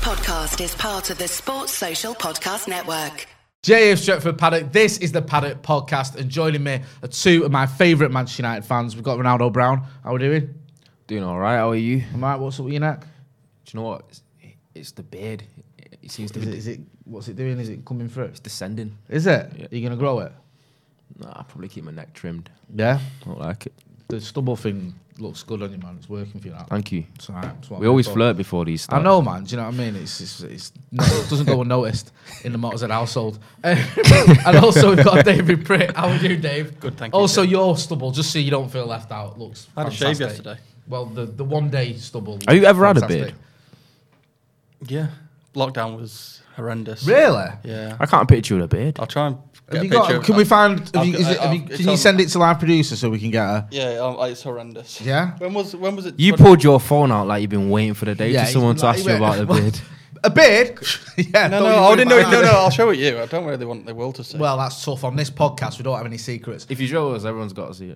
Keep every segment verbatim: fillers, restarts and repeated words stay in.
podcast is part of the Sports Social Podcast Network. J F Stretford Paddock. This is the Paddock Podcast, and joining me are two of my favourite Manchester United fans. We've got Ronaldo Brown. How are we doing? Doing all right. How are you? I'm right. What's up with your neck? Do you know what? It's, it's the beard. It seems to Is be. it, is it? What's it doing? Is it coming through? It's descending. Is it? Yeah. Are you gonna grow it? Nah, I'll probably keep my neck trimmed. Yeah. I don't like it. The stubble thing looks good on you, man. It's working for you now. Thank you. It's all right. It's what We I'm always for. flirt before these I start. know, man. Do you know what I mean? It's, it's, it's no, it doesn't go unnoticed in the Mottershead household. Um, and also we've got David Pritt. How are you, Dave? Good, thank you. Also, Tim. your stubble, just so you don't feel left out, looks I had a fantastic. shave yesterday. Well, the, the one day stubble. Have you ever had a fantastic. beard? Yeah, lockdown was horrendous. Really? Yeah. I can't picture with a beard. I'll try and get Have a you got, picture. can we find? Have I've you, got- is it, have I've- you, it's can you on- send it to live producer so we can get a? Yeah, um, it's horrendous. Yeah. When was when was it? You twenty pulled your phone out like you've been waiting for the day Yeah, for someone he's to like- ask you about the well, beard. A beard? yeah. No, don't no, you I worry didn't know. about No, that. no, I'll show it you. I don't really want the will to see. Well, that's tough. On this podcast, we don't have any secrets. If you show us, everyone's got to see it.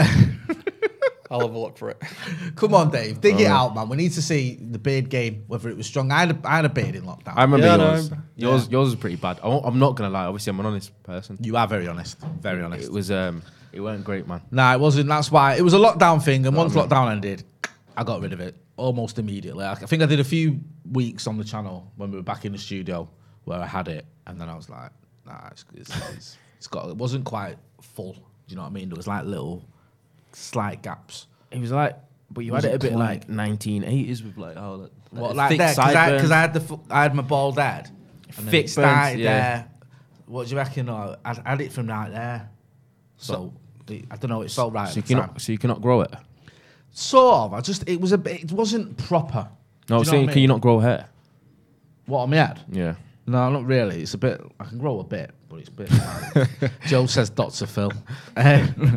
I'll have a look for it. Come on, Dave, dig it Oh. out, man. We need to see the beard game, whether it was strong. I had a, I had a beard in lockdown. I remember Yeah, I yours. know. Yours, Yeah. yours is pretty bad. I won't, I'm not gonna lie. Obviously, I'm an honest person. You are very honest. Very honest. It was um, it weren't great, man. Nah, it wasn't. That's why. It was a lockdown thing, and Oh, once man. lockdown ended, I got rid of it almost immediately. I I think I did a few weeks on the channel when we were back in the studio where I had it, and then I was like, nah, it's, it's, it's, it's got. It wasn't quite full. Do you know what I mean? There was like little slight gaps. It was like, but you Was had it it a bit plain? like nineteen eighties with like oh, like, What, like like thick there? Because I, sideburns. 'cause I had the fu- I had my bald head. And then Thick it started burns, yeah. there. What do you reckon? No, I I had it from right there. So the, I don't know. It felt right. So you at the time. cannot, so you cannot grow it. Sort of. I just it was a bit. It wasn't proper. No, I'm Do you know saying, what I can you mean? not grow hair? What on my head? Yeah. No, not really. It's a bit. I can grow a bit, but it's a bit. Like, Joe says, "Doctor Phil." Um,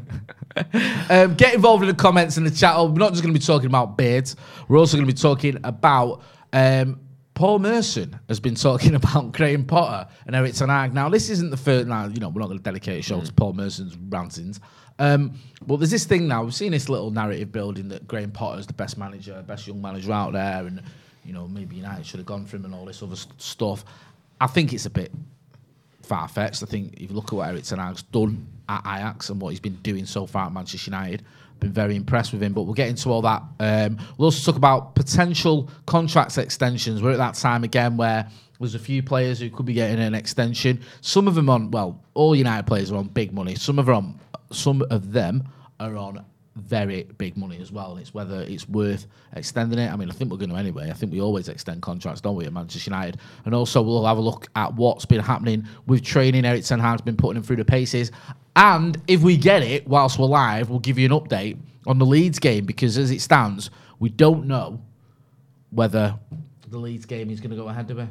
um, get involved in the comments and the chat. We're not just going to be talking about beards. We're also going to be talking about. Um, Paul Merson has been talking about Graham Potter and Eric Ten Hag. Now, this isn't the first. Now, you know, we're not going to dedicate a show to Paul Merson's rantings. Um, but there's this thing now. We've seen this little narrative building that Graham Potter is the best manager, best young manager out there, and you know maybe United should have gone for him and all this other st- stuff. I think it's a bit far-fetched. I think if you look at what Eric Ten Hag's done at Ajax and what he's been doing so far at Manchester United, been very impressed with him. But we'll get into all that. Um, we'll also talk about potential contract extensions. We're at that time again where there's a few players who could be getting an extension. Some of them on, well, all United players are on big money. Some of them, on, some of them are on very big money as well, and it's whether it's worth extending it. I mean, I think we're going to anyway. I think we always extend contracts, don't we, at Manchester United? And also we'll have a look at what's been happening with training. Eric Ten Hag's been putting him through the paces. And if we get it whilst we're live, we'll give you an update on the Leeds game, because as it stands, we don't know whether the Leeds game is going to go ahead, do we?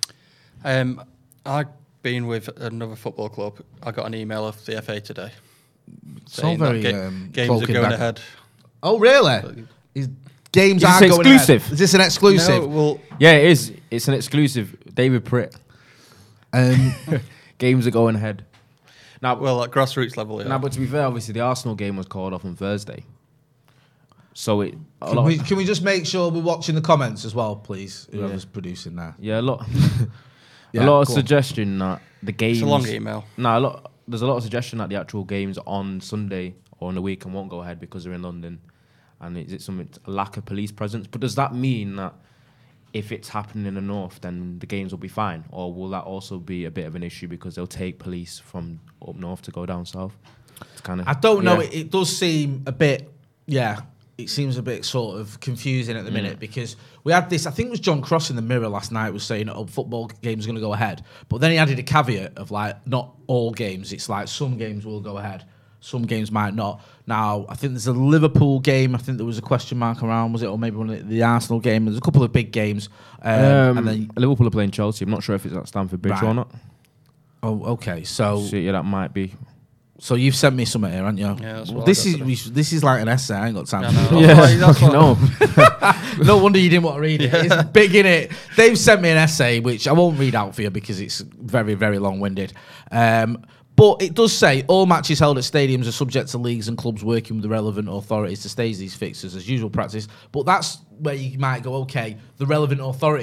Um, I've been with another football club. I got an email off the F A today. So saying that very ga- um, games are cloak and going dagger. ahead. Oh, really? Is games Is are this going exclusive? ahead. Is this an exclusive? No, well, Yeah, it is. It's an exclusive. David Pritt. Um, Games are going ahead. Now, well, at grassroots level, yeah. now, but to be fair, obviously the Arsenal game was called off on Thursday. So it. A Can lot we, of- can we just make sure we're watching the comments as well, please? Yeah. Whoever's producing that. yeah, a lot. Yeah, a lot of go on. suggestion that the games. It's a long email. No, a lot. There's a lot of suggestion that the actual games on Sunday or on the weekend won't go ahead because they're in London, and is it something a lack of police presence? But does that mean that if it's happening in the north, then the games will be fine, or will that also be a bit of an issue because they'll take police from up north to go down south? It's kind of. I don't know. yeah. It, it does seem a bit, yeah, it seems a bit sort of confusing at the minute, because we had this, I think it was John Cross in the Mirror last night was saying, oh, football games are going to go ahead. But then he added a caveat of like, not all games. It's like some games will go ahead. Some games might not. Now, I think there's a Liverpool game. I think there was a question mark around, was it? Or maybe one of the, the Arsenal game. There's a couple of big games. Um, Um, and then, Liverpool are playing Chelsea. I'm not sure if it's at Stamford Bridge Right. or not. oh, okay. So, So yeah, that might be. so you've sent me something here, haven't you? Yeah, that's Well, what I this got is today. we sh- this is like an essay. I ain't got time. Yeah, to no, do that's that. why- that's what- no. No wonder you didn't want to read it. It's big in it. Dave sent me an essay, which I won't read out for you because it's very, very long-winded. Um, but it does say all matches held at stadiums are subject to leagues and clubs working with the relevant authorities to stage these fixtures as usual practice. But that's where you might go, okay, the relevant authorities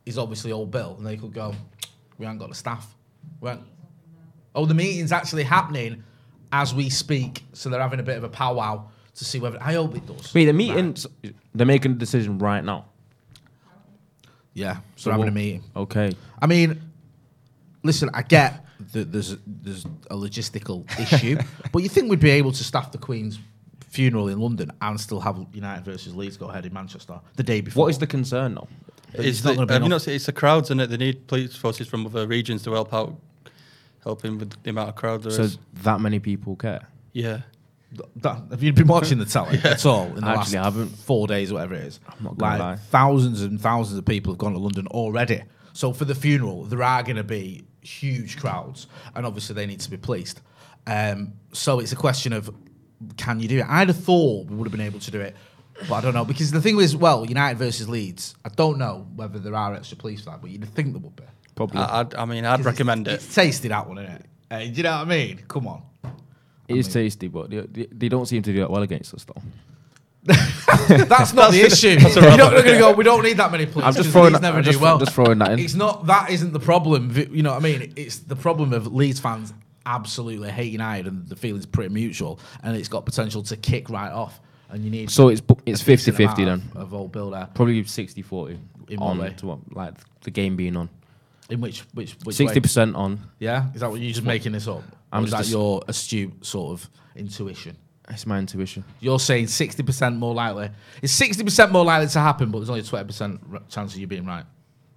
is obviously Old Bill, and they could go, we haven't got the staff. We haven't. Oh, the meeting's actually happening as we speak, so they're having a bit of a powwow to see whether. I hope it does. Wait, the meeting, right. They're making a decision right now. Yeah, so, So they're having what- a meeting. Okay. I mean, listen, I get that there's there's a logistical issue, but you think we'd be able to staff the Queen's funeral in London and still have United versus Leeds go ahead in Manchester the day before? What is the concern though? But It's it's not the, gonna be have you enough. not seen, it's the crowds, and it. They need police forces from other regions to help out, helping with the amount of crowd there So is. that many people care. Yeah. That, have you been watching the telly at all in the Actually, last I haven't. four days, or whatever it is? I'm not gonna like lie. thousands and thousands of people have gone to London already. So for the funeral, there are going to be huge crowds, and obviously they need to be policed. Um, so it's a question of, can you do it? I'd have thought we would have been able to do it, but I don't know, because the thing is, well, United versus Leeds, I don't know whether there are extra police for that, but you'd think there would be. Probably. I, I'd, I mean, I'd 'Cause recommend it's, it. It's tasty, that one, isn't it? Uh, do you know what I mean? Come on. it is tasty, but they, they, they don't seem to do it well against us though. That's not the issue. that's a You're rubber. not going to go, we don't need that many police. I'm just 'cause throwing Leeds that- never I'm do just- well. just throwing that in. It's not, that isn't the problem. Vi- You know what I mean? It's the problem of Leeds fans absolutely hate United, and the feeling's pretty mutual, and it's got potential to kick right off. And you need So it's bu- it's a decent fifty-fifty amount then. of, of old builder. Probably sixty forty In what on way? to what, like the game being on. In which which which Sixty way? percent on. Yeah, is that what you're just making this up? I'm or is that just- your astute sort of intuition? It's my intuition. You're saying sixty percent more likely. It's sixty percent more likely to happen, but there's only a twenty percent r- chance of you being right.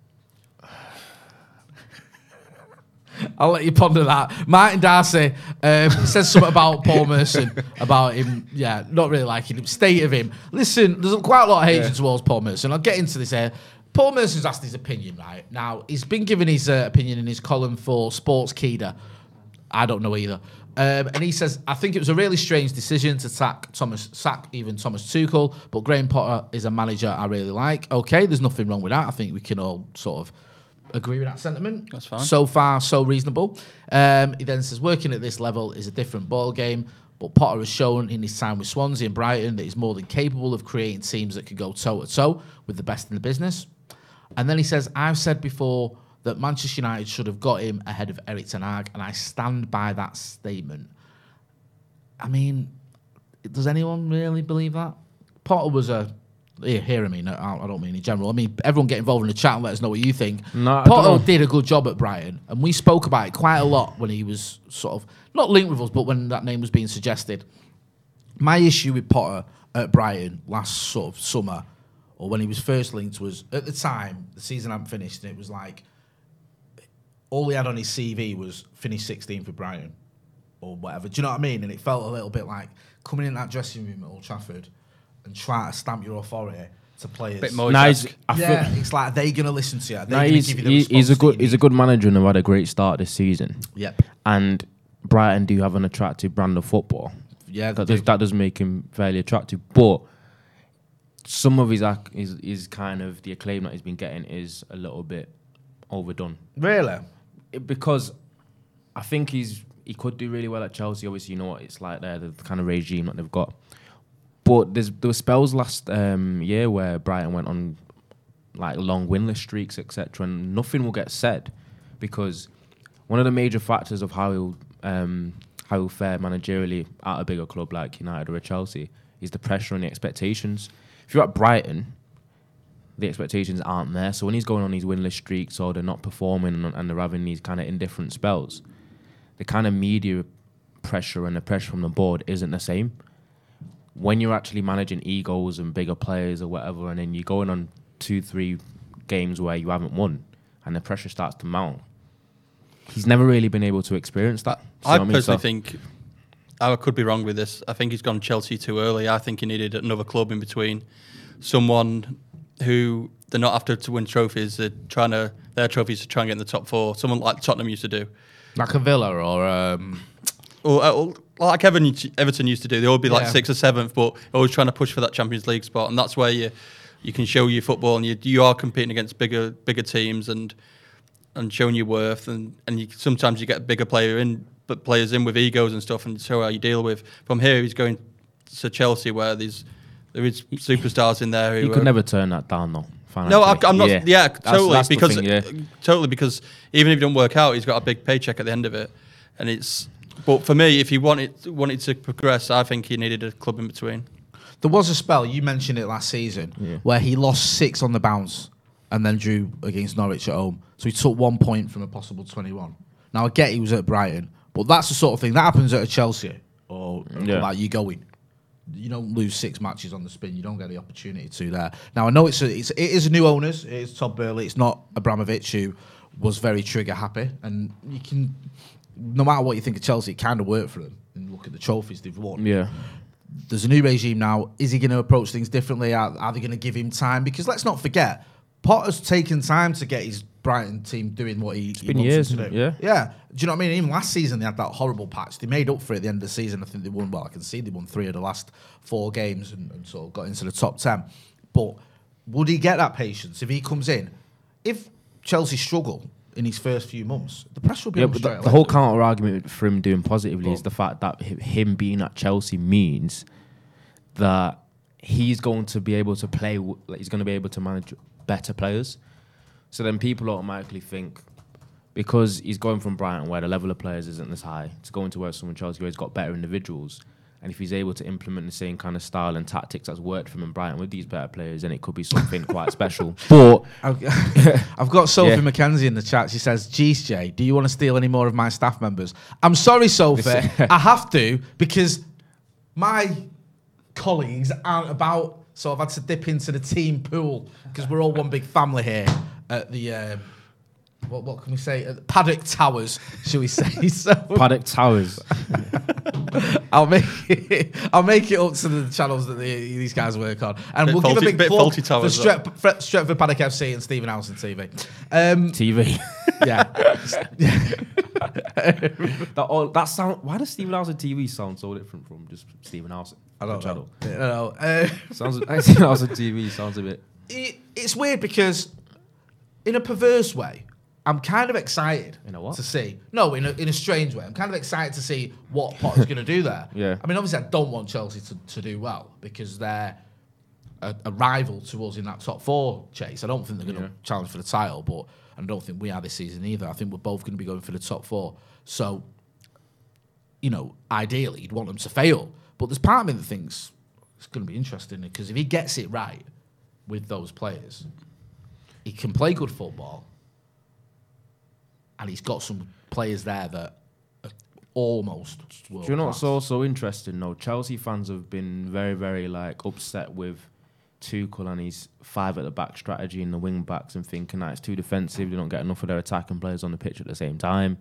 I'll let you ponder that. Martin Darcy um, says something about Paul Merson, about him, yeah, not really liking him. State of him. Listen, there's quite a lot of hatred towards Paul Merson. I'll get into this here. Paul Merson's asked his opinion, right? Now, he's been giving his uh, opinion in his column for Sports Keeda. I don't know either. Um, and he says, I think it was a really strange decision to sack Thomas, sack even Thomas Tuchel, but Graham Potter is a manager I really like. Okay, there's nothing wrong with that. I think we can all sort of agree with that sentiment. That's fine. So far, so reasonable. Um, he then says, working at this level is a different ball game, but Potter has shown in his time with Swansea and Brighton that he's more than capable of creating teams that could go toe-to-toe with the best in the business. And then he says, I've said before that Manchester United should have got him ahead of Erik ten Hag, and I stand by that statement. I mean, does anyone really believe that? Potter was a... Here, here I mean, I I don't mean in general. I mean, everyone get involved in the chat and let us know what you think. No, I Potter don't know. did a good job at Brighton, and we spoke about it quite a lot when he was sort of, not linked with us, but when that name was being suggested. My issue with Potter at Brighton last sort of summer, or when he was first linked, was at the time, the season hadn't finished, and it was like, all he had on his C V was finish sixteenth with Brighton, or whatever. Do you know what I mean? And it felt a little bit like coming in that dressing room at Old Trafford and trying to stamp your authority to players. Bit more Nah, he's, I feel, Yeah, it's like, are they going to listen to you? Are they nah, going to he's, give you the he- response he's a that good you he's a need? good manager and have had a great start this season. Yep. And Brighton do have an attractive brand of football. Yeah, That they does, do. that does make him fairly attractive. But some of his, ac- his his kind of the acclaim that he's been getting is a little bit overdone. Really? It- because I think he's he could do really well at Chelsea. Obviously, you know what it's like there, the kind of regime that they've got. But there's there were spells last um, year where Brighton went on like long winless streaks, et cetera, and nothing will get said because one of the major factors of how he'll um, how he'll fare managerially at a bigger club like United or a Chelsea is the pressure and the expectations. If you're at Brighton, the expectations aren't there. So when he's going on these winless streaks or they're not performing and, and they're having these kind of indifferent spells, the kind of media pressure and the pressure from the board isn't the same. When you're actually managing egos and bigger players or whatever, and then you're going on two, three games where you haven't won, and the pressure starts to mount, he's never really been able to experience that. See I what mean? personally So- think, I could be wrong with this, I think he's gone Chelsea too early. I think he needed another club in between. Someone who, they're not after to win trophies, they're trying to, their trophies to try and get in the top four. Someone like Tottenham used to do. Like a Villa or... Um, Or, uh, or like Everton, Everton used to do. They all be like Yeah. sixth or seventh, but always trying to push for that Champions League spot. And that's where you you can show your football and you you are competing against bigger bigger teams and and showing your worth. And, and you, sometimes you get bigger player in, but players in with egos and stuff and show how you deal with. From here, he's going to Chelsea where there's there is superstars in there who He could are- never turn that down, though, financially. No, I, I'm not. Yeah, yeah That's- totally. that's the because thing, yeah. totally because even if it don't work out, he's got a big paycheck at the end of it, and it's. But for me, if he wanted wanted to progress, I think he needed a club in between. There was a spell, you mentioned it last season, Yeah. where he lost six on the bounce and then drew against Norwich at home. So he took one point from a possible twenty-one. Now, I get he was at Brighton, but that's the sort of thing that happens at a Chelsea or Yeah. like you go in. You don't lose six matches on the spin. You don't get the opportunity to there. Now, I know it's, a, it's it is new owners. It is Todd Boehly. It's not Abramovich, who was very trigger happy. And you can, no matter what you think of Chelsea, it kind of worked for them. And look at the trophies they've won. Yeah. There's a new regime now. Is he going to approach things differently? Are, are they going to give him time? Because let's not forget, Potter's taken time to get his Brighton team doing what he, he been wants years, them to isn't do. it? Yeah. Yeah. Do you know what I mean? Even last season, they had that horrible patch. They made up for it at the end of the season. I think they won, well, I can see they won three of the last four games and, and sort of got into the top ten. But would he get that patience if he comes in? If Chelsea struggle in his first few months, the pressure will be Yeah, on but straight the, away. the whole counter argument for him doing positively is But- the fact that hi- him being at Chelsea means that he's going to be able to play, w- like he's going to be able to manage better players. So then people automatically think, because he's going from Brighton, where the level of players isn't as high, to going to where someone Chelsea where he's got better individuals, and if he's able to implement the same kind of style and tactics that's worked for him in Brighton with these better players, then it could be something quite special. But I've, I've got Sophie Yeah. McKenzie in the chat. She says, Geez, Jay, do you want to steal any more of my staff members? I'm sorry, Sophie. I have to, because my colleagues aren't about, so I've had to dip into the team pool, because we're all one big family here at the, um, what, what can we say, at the Paddock Towers, shall we say. So Paddock Towers, I'll make it, I'll make it up to the channels that the, these guys work on, and Bit we'll faulty- give a big bit plug faulty for towers, Stret- for Stretford Paddock F C and Stephen Howson T V. Um, T V. yeah, That all that sound. Why does Stephen Howson T V sound so different from just Stephen Howson? I don't the know. I don't know. Uh, Sounds. Stephen Howson T V sounds a bit. it, it's weird because, in a perverse way, I'm kind of excited In a what? to see. No, in a, in a strange way. I'm kind of excited to see what Potter's going to do there. Yeah. I mean, obviously, I don't want Chelsea to, to do well because they're a, a rival to us in that top four chase. I don't think they're going to Yeah. challenge for the title, but I don't think we are this season either. I think we're both going to be going for the top four. So, you know, ideally, you'd want them to fail. But there's part of me that thinks it's going to be interesting because if he gets it right with those players, he can play good football. And he's got some players there that are almost world Do you know what's class. also interesting? though? Chelsea fans have been very, very like upset with Tuchel and his five at the back strategy in the wing backs and thinking that it's too defensive. They don't get enough of their attacking players on the pitch at the same time.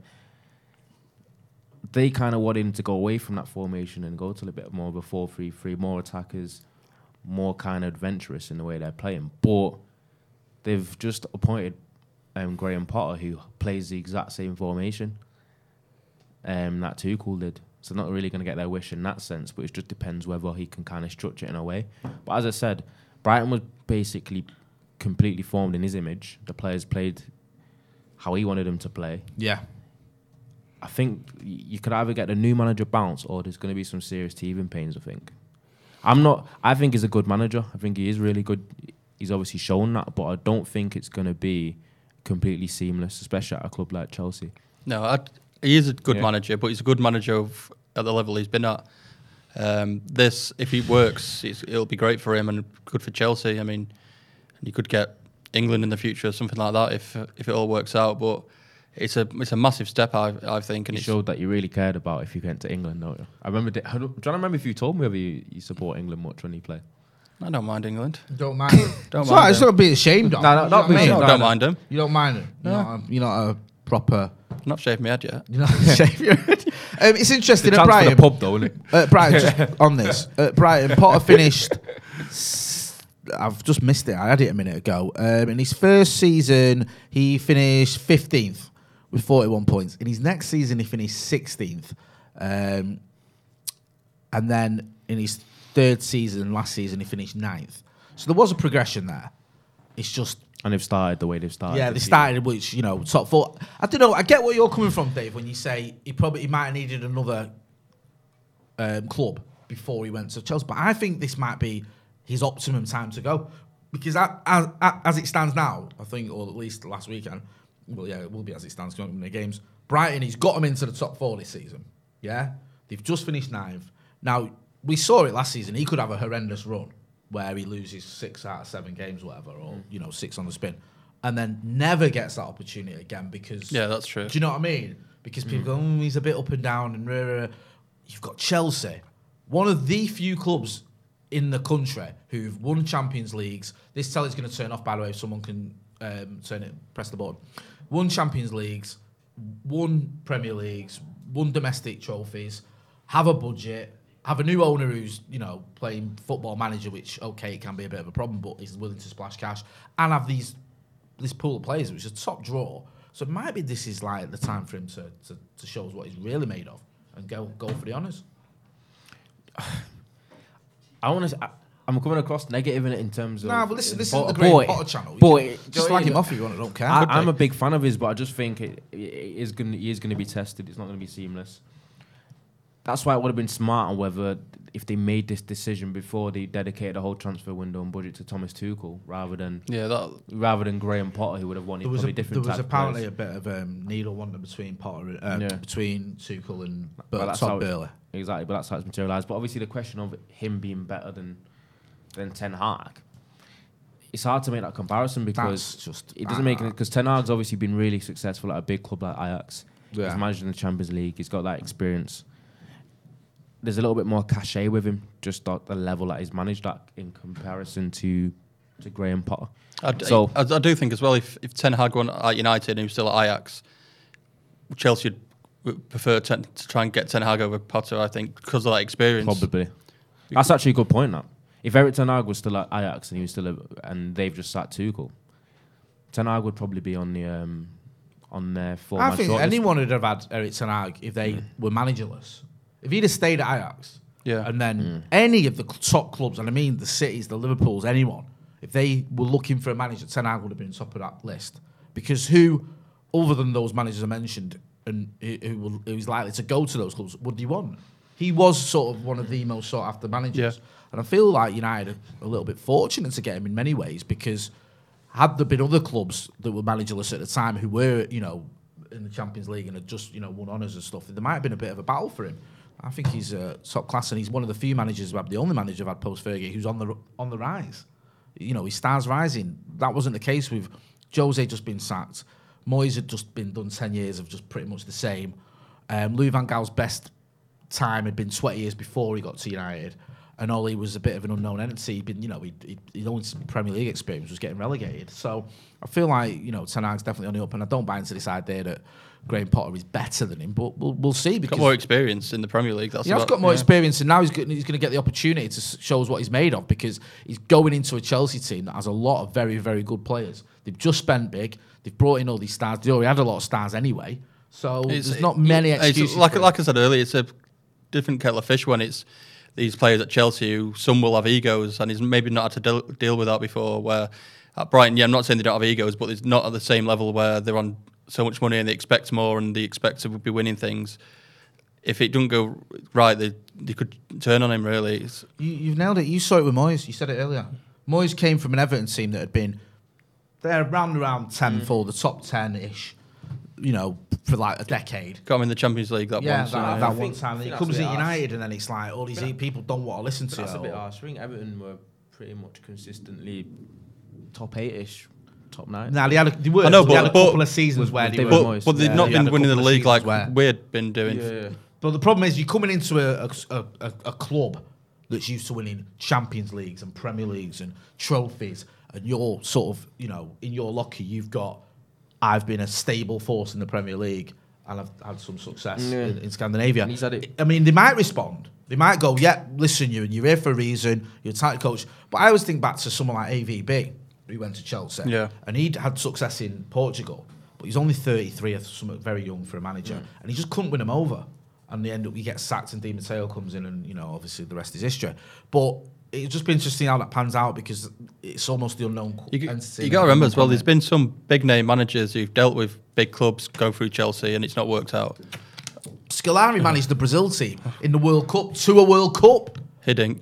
They kind of wanted him to go away from that formation and go to a bit more of a four three three, more attackers, more kind of adventurous in the way they're playing. But they've just appointed um, Graham Potter, who plays the exact same formation um, that Tuchel did. So they're not really going to get their wish in that sense, but it just depends whether he can kind of structure it in a way. But as I said, Brighton was basically completely formed in his image. The players played how he wanted them to play. Yeah. I think y- you could either get a new manager bounce or there's going to be some serious teething pains, I think. I'm not... I think he's a good manager. I think he is really good. He's obviously shown that, but I don't think it's going to be completely seamless, especially at a club like Chelsea. No, I, he is a good Yeah. manager, but he's a good manager of, at the level he's been at. Um, this, if he works, it's, it'll be great for him and good for Chelsea. I mean, you could get England in the future, something like that, if if it all works out. But it's a it's a massive step, I I think. And You it's, showed that you really cared about if you went to England, don't you? I remember... I don't, do you remember if you told me whether you, you support England much when you play? I don't mind England. Don't mind it. Don't it's mind right, it's it. not being ashamed of. No, no, You not know what I being mean? No, no, don't no. mind him. You don't mind it. You're, No. not a, you're not a proper... I've not shaved my head yet. You're not a shave your head. Um, it's interesting at Chance for Brighton. the pub, though, isn't it? Uh, Brighton, just on this. Uh, Brighton, Potter finished... s- I've just missed it. I had it a minute ago. Um, in his first season, he finished fifteenth with forty-one points. In his next season, he finished sixteenth. Um, and then in his third season, last season, he finished ninth. So there was a progression there. It's just... And they've started the way they've started. Yeah, this they season. started, which, you know, top four. I don't know. I get where you're coming from, Dave, when you say he probably he might have needed another um, club before he went to Chelsea. But I think this might be his optimum time to go. because as, as, as it stands now, I think, or at least last weekend, well, yeah, it will be as it stands because the games. Brighton, he's got them into the top four this season. Yeah, they've just finished ninth. Now we saw it last season. He could have a horrendous run where he loses six out of seven games, whatever, or mm. you know, six on the spin, and then never gets that opportunity again because yeah, that's true. Do you know what I mean? Because people mm. go, oh, he's a bit up and down, and rah, rah, rah. You've got Chelsea, one of the few clubs in the country who've won Champions Leagues. This telly's going to turn off, by the way, if someone can um, turn it, press the button. Won Champions Leagues, won Premier Leagues, won domestic trophies, have a budget, have a new owner who's, you know, playing Football Manager, which, okay, it can be a bit of a problem, but he's willing to splash cash, and have these this pool of players, which is a top draw. So it might be this is like the time for him to, to, to show us what he's really made of and go go for the honours. I want to. I'm coming across negative in it in terms of. Nah, but listen, this but, is the Graham boy, Potter channel. You boy, can just slag him off if you want. I don't care. I, I'm a big fan of his, but I just think it, it is going. He is going to be tested. It's not going to be seamless. That's why it would have been smart on whether if they made this decision before they dedicated the whole transfer window and budget to Thomas Tuchel rather than yeah that rather than Graham Potter, who would have wanted there was probably a, different. There was type apparently of a bit of um, needle wanting between Potter, uh, Yeah. between Tuchel and But Bur- that's Todd how it's- Burley. Exactly, but that's how it's materialised. But obviously, the question of him being better than than Ten Hag, it's hard to make that comparison because That's just- it doesn't make it because Ten Hag's obviously been really successful at a big club like Ajax. Yeah. He's managed in the Champions League. He's got that experience. There's a little bit more cachet with him, just at the level that he's managed at in comparison to to Graham Potter. I, d- So- I, I do think as well, if, if Ten Hag won at United and he was still at Ajax, Chelsea would would prefer ten, to try and get Ten Hag over Potter, I think, because of that experience. Probably. That's actually a good point, that. If Eric Ten Hag was still at Ajax and he was still a, and they've just sat Tuchel, Ten Hag would probably be on the um, on their four. I think anyone would have had Eric Ten Hag if they mm. were managerless. If he'd have stayed at Ajax, yeah. and then Mm. any of the top clubs, and I mean the Cities, the Liverpools, anyone, if they were looking for a manager, Ten Hag would have been top of that list. Because who, other than those managers I mentioned, and who, who, will, who is likely to go to those clubs, would he want? He was sort of one of the most sought after managers. Yeah. And I feel like United are a little bit fortunate to get him in many ways because had there been other clubs that were managerless at the time who were, you know, in the Champions League and had just, you know, won honours and stuff, there might have been a bit of a battle for him. I think he's uh, top class, and he's one of the few managers who have the only manager who've had post Fergie who's on the on the rise. You know, his star's rising. That wasn't the case with Jose just been sacked. Moyes had just been done ten years of just pretty much the same. Um, Louis van Gaal's best time had been twenty years before he got to United, and Ollie was a bit of an unknown entity. He'd been, you know, he he only Premier League experience was getting relegated. So I feel like, you know, Ten Hag's definitely on the up, and I don't buy into this idea that Graham Potter is better than him, but we'll we'll see. Because got more experience in the Premier League. That's he has about, got more yeah. experience, and now he's going he's going to get the opportunity to show us what he's made of because he's going into a Chelsea team that has a lot of very very good players. They've just spent big. They've brought in all these stars. They already had a lot of stars anyway, so It's- there's not many it's excuses. Like for it. like I said earlier, it's a different kettle of fish when it's these players at Chelsea who some will have egos and he's maybe not had to deal, deal with that before. Where at Brighton, yeah, I'm not saying they don't have egos, but it's not at the same level where they're on so much money and they expect more and they expect to be winning things. If it doesn't go right, they they could turn on him. Really, it's, You, you've nailed it. You saw it with Moyes. You said it earlier. Moyes came from an Everton team that had been there around around ten mm. for the top ten ish. You know, for like a decade. got him in the Champions League that Yeah, once. that, uh, that I one think- time. I Then think he comes that's a at bit harsh. United, and then it's like all these But- people don't want to listen to That's it. a bit or- harsh. I think Everton were pretty much consistently top eight-ish, top nine. Nah, they had a, they were. I know, they but- had a but- couple of seasons with- where with they David were. but, Moyes. but they've Yeah, not they been had a winning the couple of league like seasons where- we've been doing. Yeah. But the problem is, you're coming into a, a, a, a club that's used to winning Champions Leagues and Premier Leagues and trophies, and you're sort of, you know, in your locker, you've got, I've been a stable force in the Premier League and I've had some success Yeah. in, in Scandinavia. And he's had it. I mean, they might respond. They might go, yeah, listen, you, you're here for a reason, you're a tight coach. But I always think back to someone like A V B, who went to Chelsea, Yeah. and he'd had success in Portugal, but he's only thirty-three, or something very young for a manager, Yeah. and he just couldn't win them over. And they end up, he gets sacked, and Di Matteo comes in, and you know, obviously the rest is history. But it'll just be interesting how that pans out because it's almost the unknown You, entity. you got to remember as well, there's been some big name managers who've dealt with big clubs going through Chelsea and it's not worked out. Scolari managed the Brazil team in the World Cup to a World Cup. Hiddink.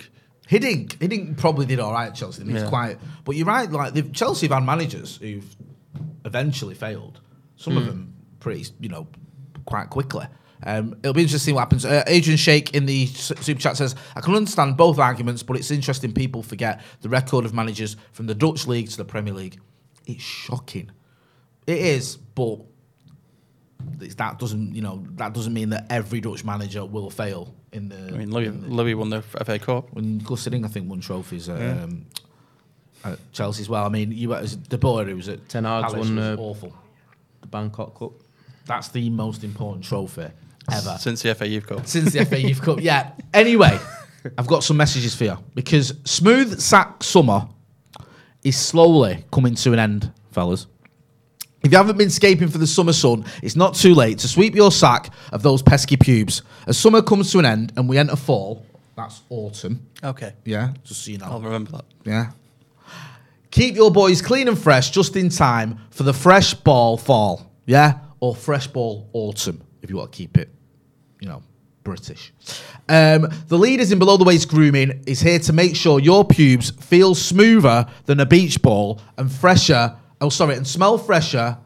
Hiddink, Hiddink probably did all right at Chelsea. I mean, Yeah. It's quite, but you're right. Like the Chelsea have had managers who've eventually failed. Some Mm. of them pretty, you know, quite quickly. Um, it'll be interesting what happens. Uh, Adrian Sheikh in the s- super chat says, "I can understand both arguments, but it's interesting people forget the record of managers from the Dutch league to the Premier League. It's shocking. It is, but it's, that doesn't, you know, that doesn't mean that every Dutch manager will fail in the. I mean, Louis, in the- Louis won the F A Cup. when Gus Hiddink, I think, won trophies at, um, at Chelsea as well. I mean, you was De Boer, who was at Ten Hag's Palace, won, was uh, awful. The Bangkok Cup. That's the most important trophy ever Since the F A Youth Cup. since the F A Youth Cup. Yeah. Anyway, I've got some messages for you because smooth sack summer is slowly coming to an end, fellas. If you haven't been scaping for the summer sun, it's not too late to sweep your sack of those pesky pubes. As summer comes to an end and we enter fall, that's autumn. Okay. Yeah, just so you know. I'll remember that. Yeah. Keep your boys clean and fresh just in time for the fresh ball fall. Yeah? Or fresh ball autumn, if you want to keep it, you know, British. Um, the leaders in below the waist grooming is here to make sure your pubes feel smoother than a beach ball and fresher, oh, sorry, and smell fresher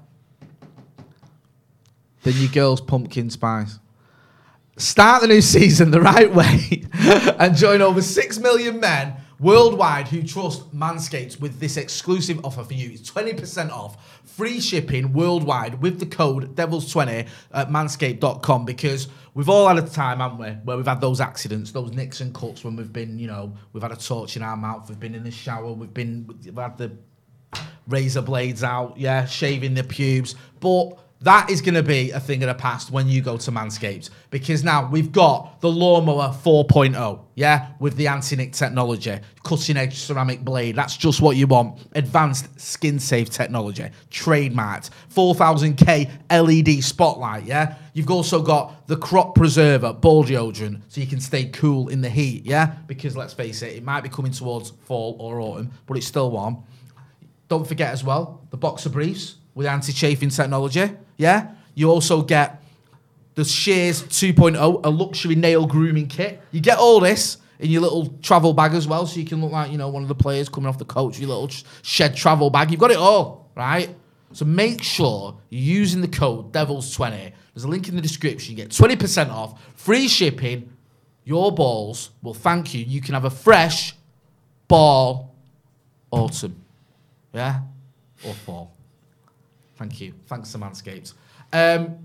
than your girl's pumpkin spice. Start the new season the right way and join over six million men worldwide who trust Manscaped with this exclusive offer for you. It's twenty percent off, free shipping worldwide with the code devils twenty at manscaped dot com because we've all had a time, haven't we, where we've had those accidents, those nicks and cuts when we've been, you know, we've had a torch in our mouth, we've been in the shower, we've been, we've had the razor blades out, yeah, shaving the pubes. But that is going to be a thing of the past when you go to Manscaped because now we've got the Lawnmower four point oh, yeah, with the anti-nick technology, cutting-edge ceramic blade. That's just what you want. Advanced skin-safe technology, trademarked, four thousand K L E D spotlight, yeah? You've also got the crop preserver ball deodorant so you can stay cool in the heat, yeah? Because let's face it, it might be coming towards fall or autumn, but it's still warm. Don't forget as well, the boxer briefs with anti-chafing technology, yeah? You also get the Shears two point oh, a luxury nail grooming kit. You get all this in your little travel bag as well, so you can look like, you know, one of the players coming off the coach, your little shed travel bag. You've got it all, right? So make sure you're using the code devils twenty. There's a link in the description. You get twenty percent off, free shipping. Your balls will thank you. You can have a fresh ball autumn. Yeah? Or fall. Thank you. Thanks to Manscaped. Um,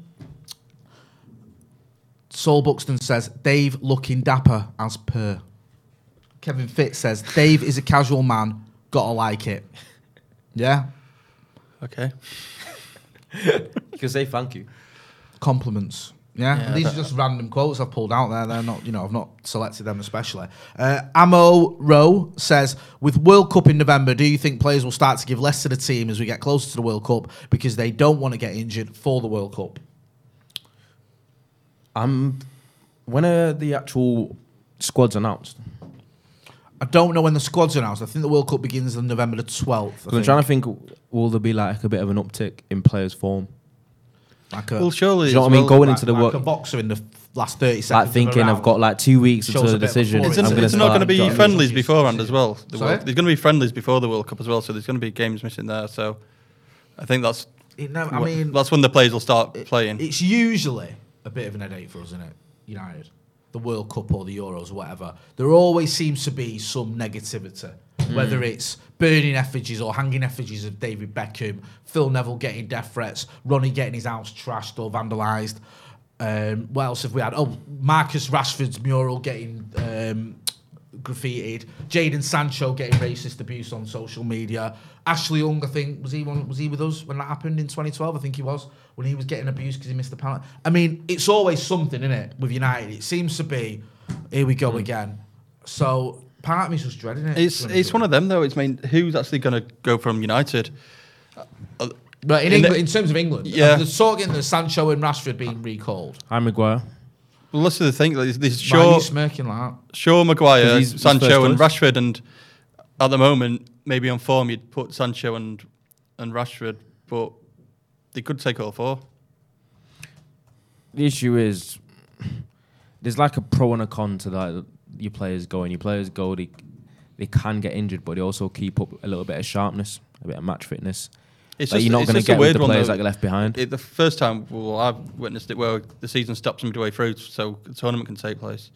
Saul Buxton says, Dave looking dapper as per. Kevin Fitz says, Dave is a casual man. Gotta like it. Yeah? Okay. You can say thank you. Compliments. Yeah, Yeah, these that- are just random quotes I've pulled out there. They're not, you know, I've not selected them especially. Uh, Amo Rowe says, with World Cup in November, do you think players will start to give less to the team as we get closer to the World Cup because they don't want to get injured for the World Cup? Um, when are the actual squads announced? I don't know when the squad's announced. I think the World Cup begins on November the twelfth. Because I'm trying to think, will there be like a bit of an uptick in players' form? Like a, Well, surely. Do you know as what I mean? well- Going like, into the like work, a boxer in the f- last thirty seconds. like of a thinking I've round. got like two weeks Shows until a the bit of a decision. form. Isn't, I'm I'm gonna it's not going to start be jotting- friendlies these- beforehand as well. The Sorry? World, there's going to be friendlies before the World Cup as well, so there's going to be games missing there. So I think that's It never- I mean, that's when the players will start it- playing. It's usually a bit of an headache for us, isn't it? United, the World Cup or the Euros or whatever. There always seems to be some negativity, whether it's burning effigies or hanging effigies of David Beckham, Phil Neville getting death threats, Ronnie getting his house trashed or vandalised. Um, what else have we had? Oh, Marcus Rashford's mural getting um, graffitied. Jadon Sancho getting racist abuse on social media. Ashley Young, I think, was he one, was he with us when that happened in twenty twelve? I think he was, when he was getting abused because he missed the penalty. I mean, it's always something, isn't it, with United? It seems to be, here we go Mm. again. So part of me's just dreading it. It's it's one of them though. It's I mean, who's actually going to go from United? Uh, But in, in England, the- in terms of England, Yeah. the talking the Sancho and Rashford being recalled. I'm Maguire. Well, let's the thing. There's, there's Why are Shaw, you smirking like that? Shaw, Maguire, 'Cause he's- he's Sancho, and first Rashford, and at the moment, maybe on form, you'd put Sancho and and Rashford, but they could take all four. The issue is there's like a pro and a con to that your players go, and your players go, they they can get injured, but they also keep up a little bit of sharpness, a bit of match fitness. It's that just, you're not it's going to just a get with weird the one, players though. that get left behind. It, the first time, well, I've witnessed it where the season stops midway through, so the tournament can take place.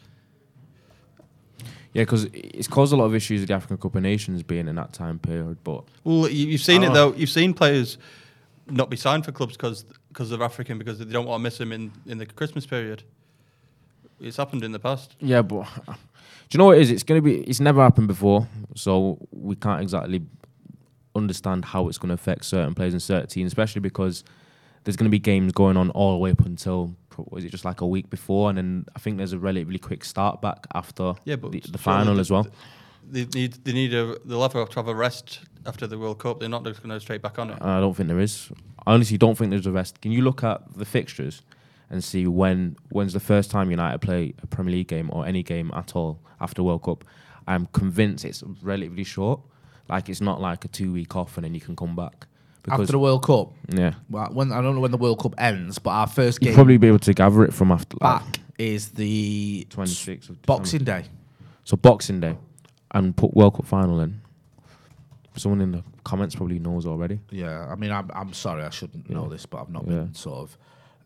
Yeah, because it's caused a lot of issues with the African Cup of Nations being in that time period. But Well, you, you've seen Oh. it though. You've seen players not be signed for clubs because because they're African because they don't want to miss them in, in the Christmas period. It's happened in the past. yeah, but do you know what it is? It's going to be. It's never happened before, so we can't exactly understand how it's going to affect certain players and certain teams, especially because there's going to be games going on all the way up until, what is it, just like a week before, and then I think there's a relatively quick start back after Yeah, but the, the surely final the- as well. They need they need a they'll have to have a rest after the World Cup. They're not just going to go straight back on it. I don't think there is. I honestly don't think there's a rest. Can you look at the fixtures and see when when's the first time United play a Premier League game or any game at all after World Cup? I'm convinced it's relatively short. Like it's not like a two week off and then you can come back. Because After the World Cup, yeah, well, when I don't know when the World Cup ends, but our first you'll game probably be able to gather it from after like, back is the twenty-sixth of Boxing Day. So Boxing Day, and put World Cup final in. Someone in the comments probably knows already. Yeah, I mean, I'm I'm sorry, I shouldn't know Yeah. this, but I've not Yeah. been sort of.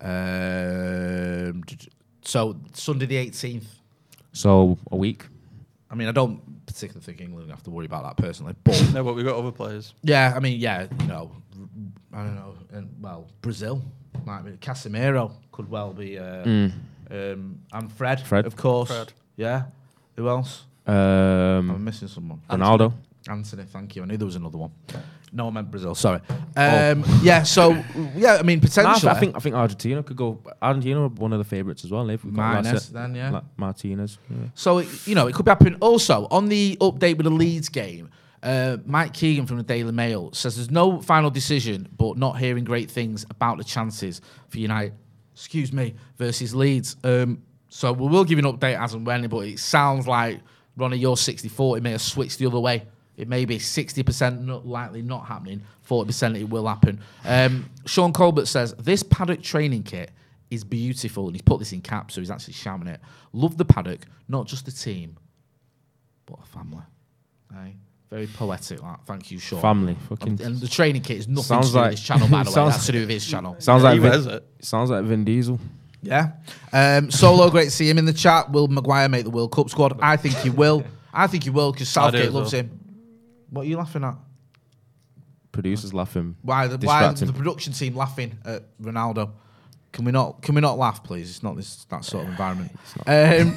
Um, d- d- so Sunday the eighteenth. So a week. I mean, I don't particularly think England have to worry about that personally, but No, but we've got other players. yeah, I mean, yeah, you know, I don't know, and well, Brazil, might be Casemiro could well be, uh, Mm. um, and Fred, Fred. of course, Fred. yeah. Who else? I'm Um, missing someone. Ronaldo. Anthony, thank you. I knew there was another one. No, I meant Brazil. Sorry. Um, Yeah, so yeah, I mean, Nah, potentially. I think I think Argentina could go. Argentina are one of the favourites as well. They've got like Martinez, se- then, yeah. like Martinez. Yeah. So, it- you know, it could be happening. Also, on the update with the Leeds game, uh, Mike Keegan from the Daily Mail says there's no final decision, but not hearing great things about the chances for United, excuse me, versus Leeds. Um, so we will give you an update as and when, but it sounds like, Ronnie, your sixty forty may have switched the other way. It may be sixty percent not likely not happening, forty percent it will happen. Um, Sean Colbert says, this paddock training kit is beautiful. And he's put this in caps, so he's actually shouting it. Love the paddock, not just the team, but a family. Aye. Very poetic, that. Thank you, Sean. Family, fucking. And, and the training kit is nothing Sounds to do like- with his channel, by the way. sounds- That's to do with his channel. Sounds Yeah, like he Vin, wears it. sounds like Vin Diesel. Yeah. Um, Solo, great to see him in the chat. Will Maguire make the World Cup squad? I think he will. I think he will because I do Southgate as loves well. him. What are you laughing at? Producers laughing. Why the, why Distract the him. production team laughing at Ronaldo? Can we not? Can we not laugh, please? It's not this that sort of environment. Um,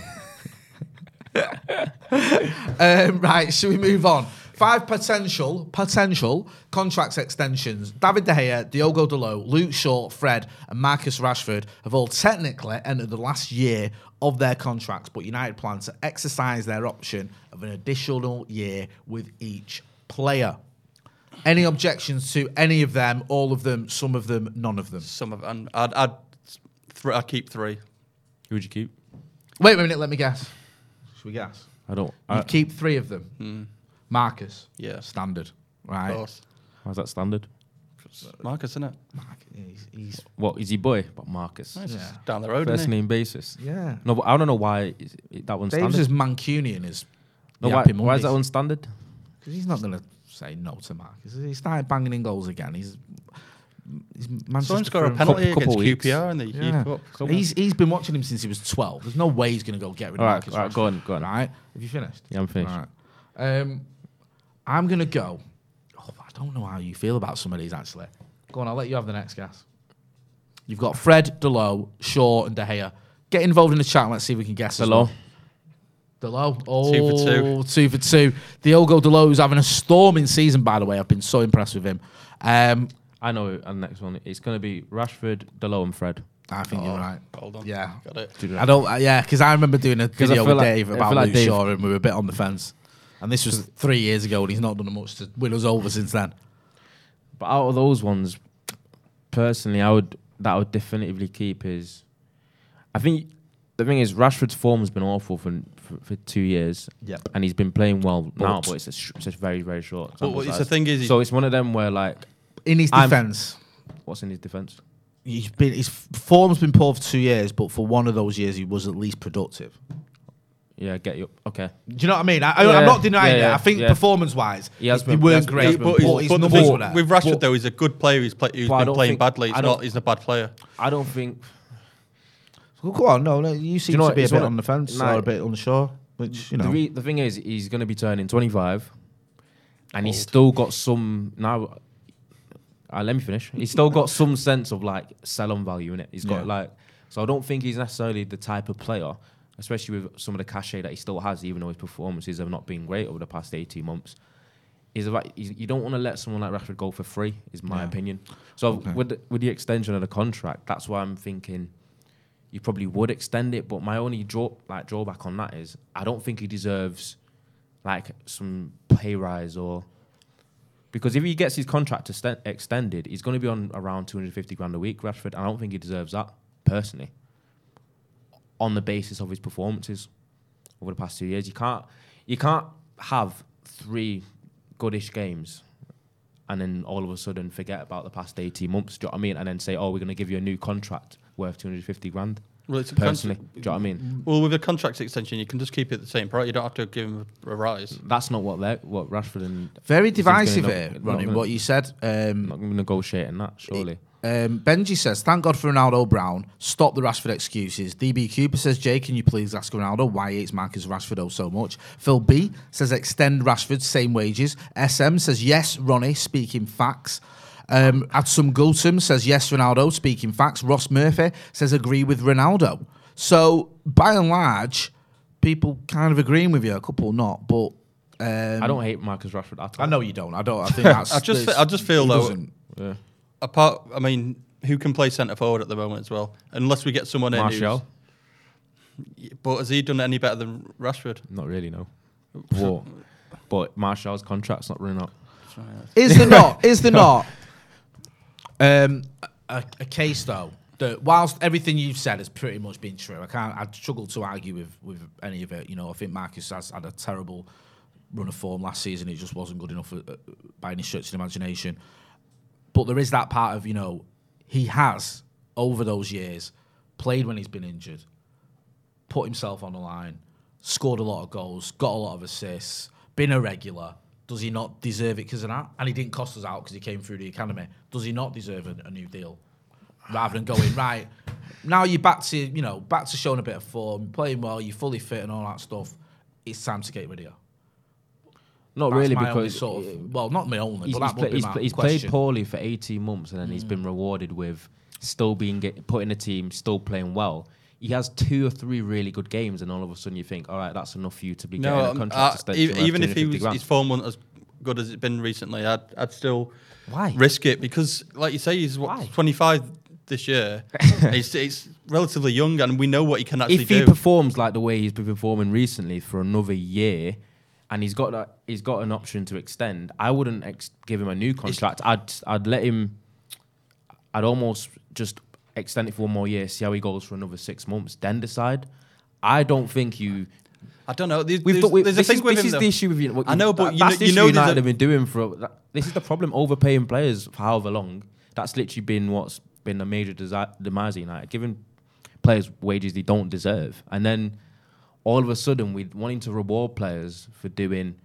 um, right, should we move on? Five potential potential contracts extensions. David De Gea, Diogo Dalot, Luke Shaw, Fred, and Marcus Rashford have all technically entered the last year of their contracts, but United plan to exercise their option of an additional year with each player. Any objections to any of them? All of them? Some of them? None of them? Some of and I'd I'd, th- I'd keep three. Who would you keep? Wait a minute, let me guess. Should we guess? I don't. You I, keep three of them. Mm, Marcus. yeah, Standard. of Right. course. how's that standard? Marcus, isn't it? Marcus, he's, he's What is he boy? But Marcus. It's Yeah. just down the road, First isn't he? name basis. yeah. No, but I don't know why is it, that one's Davis standard. is Mancunian is No, why, why is that one standard? Because he's not going to say no to Marcus. He started banging in goals again. He's he's Manchester. Someone scored a from- penalty couple against weeks. Q P R in the Yeah. Youth Cup. He's he's been watching him since he was twelve. There's no way he's going to go get rid of All right, Marcus. all right, Rashford. go on, go on. Right? Have you finished? Yeah, I'm finished. All right. Um, I'm going to go. Oh, I don't know how you feel about some of these actually. Go on, I'll let you have the next guess. You've got Fred, Dalot, Shaw, and De Gea. Get involved in the chat and let's see if we can guess. as Hello. well. Dalot. Oh, Two for two. two for two. Diogo Dalot, who's having a storming season, by the way. I've been so impressed with him. Um, I know. And the next one, it's going to be Rashford, Dalot, and Fred. I think Oh, you're right. Hold on. Yeah. Got it. Do I don't. Uh, yeah, because I remember doing a 'Cause I video feel with like- Dave I about feel like Luke Dave- Shaw, and we were a bit on the fence. And this was three years ago, and he's not done much to win us over since then. But out of those ones, personally, I would that I would definitively keep is. I think the thing is Rashford's form has been awful for for, for two years. Yep. And he's been playing well now, But- but it's a, sh- it's a very very short. But sample what- it's size. the thing is, so it's one of them where like, In his I'm- defence, what's in his defence? he's been his form's been poor for two years, but for one of those years, he was at least productive. Yeah, get you. Okay. Do you know what I mean? I, Yeah, I'm not denying yeah, it. yeah, I think yeah. performance-wise, He has they been- he weren't has- great. he has But, been But, poor. he's, his but the numbers thing were there. with Rashford But- though, he's a good player. He's, play, he's But I been don't playing think- badly. I He's don't- not. He's a bad player. I don't think. Well, go on, no, no, you seem you know to what, be a it's bit one of- on the fence Nah, or a bit unsure, which, you know. The, re- the thing is, he's going to be turning twenty-five, and he's still got some now. Uh, let me finish. He's still got some sense of like sell-on value in it. He's got Yeah. like, so I don't think he's necessarily the type of player, especially with some of the cachet that he still has, even though his performances have not been great over the past eighteen months. Is about he's, you don't want to let someone like Rashford go for free, is my Yeah. opinion. So Okay. with the, with the extension of the contract, that's why I'm thinking you probably would extend it. But my only draw like drawback on that is I don't think he deserves like some pay rise or. Because if he gets his contract ext- extended, he's going to be on around two hundred fifty grand a week, Rashford. I don't think he deserves that, personally, on the basis of his performances over the past two years. You can't, you can't have three goodish games and then all of a sudden forget about the past eighteen months, do you know what I mean? And then say, oh, we're going to give you a new contract worth two hundred fifty grand. Well, it's a Personally, con- do you know what I mean? Well, with a contract extension, you can just keep it the same price. You don't have to give him a rise. That's not what they what Rashford and Very He's gonna divisive not- here, not Ronnie, gonna- what you said. Um, not going to negotiate in that, surely. Um, Benji says, thank God for Ronaldo Brown. Stop the Rashford excuses. D B Cooper says, Jay, can you please ask Ronaldo why he hates Marcus Rashford oh so much? Phil B says, extend Rashford, same wages. S M says, yes, Ronnie, speaking facts. Um, Adsum Gultum says, yes, Ronaldo, speaking facts. Ross Murphy says, agree with Ronaldo. So, by and large, people kind of agreeing with you, a couple not, but... Um, I don't hate Marcus Rashford at all. I know you don't. I don't. I think that's... I just, there's- fe- I just feel he though. doesn't. Yeah. Apart, I mean, who can play centre forward at the moment as well? Unless we get someone in. Martial? Who's, but has he done any better than Rashford? Not really, no. But, but Martial's contract's not running up. Is there not? Is there not? Um, a, a case though that whilst everything you've said has pretty much been true, I can't. I'd struggle to argue with with any of it. You know, I think Marcus has had a terrible run of form last season. It just wasn't good enough uh, by any stretch of the imagination. But there is that part of, you know, he has over those years played when he's been injured, put himself on the line, scored a lot of goals, got a lot of assists, been a regular. Does he not deserve it because of that? And he didn't cost us out because he came through the academy. Does he not deserve a, a new deal? Rather than going, right, now you're back to, you know, back to showing a bit of form, playing well, you're fully fit and all that stuff. It's time to get rid of you. Not That's really, my only because sort of, well, not my only, he's, but he's, that play, would be he's, my play- he's question. played poorly for eighteen months and then he's been rewarded with still being get, put in the team, still playing well. He has two or three really good games, and all of a sudden you think, all right, that's enough for you to be No, getting a um, contract uh, extension even, worth even if he two hundred fifty was, grand. his form wasn't as good as it's been recently, I'd, I'd still Why? risk it because, like you say, he's what, Why? twenty-five this year. he's, he's relatively young, and we know what he can actually If he do. performs like the way he's been performing recently for another year, and he's got that, he's got an option to extend, I wouldn't ex- give him a new contract. I'd I'd let him. I'd almost just extend it for one more year, see how he goes for another six months, then decide. I don't think you. I don't know. There's, We've there's, got, we, there's a this thing is, with this him. is though. the issue with you. I know, but you that's know- the you issue know there's United a- have been doing for. That, this is the problem: overpaying players for however long. That's literally been what's been a major desi- demise of United, giving players wages they don't deserve, and then all of a sudden we're wanting to reward players for doing